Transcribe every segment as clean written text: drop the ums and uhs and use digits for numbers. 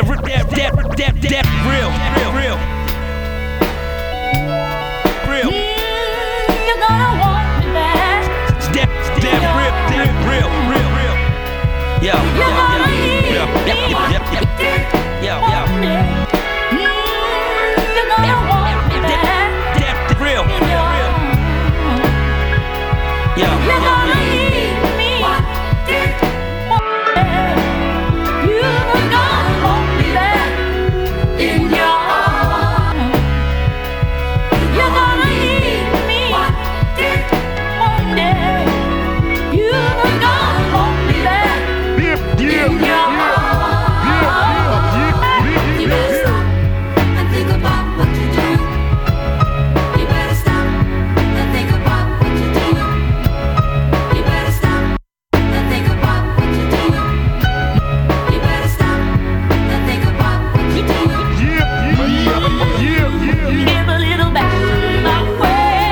real. You're gonna want me back. Real. Yo. You're gonna need me. Yo. Want me. You're gonna want me back. Real. Yo. You're gonna need me. You're gonna want me back in your arms. You're gonna need me one day. You're gonna want me back in your arms. You better stop and think about what you're doing. You better stop and think about what you're doing. You better stop and think about what you're doing. You better stop and think about what you're doing. Give a little back my way.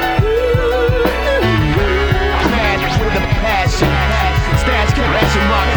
With a passion, stats, correction, rock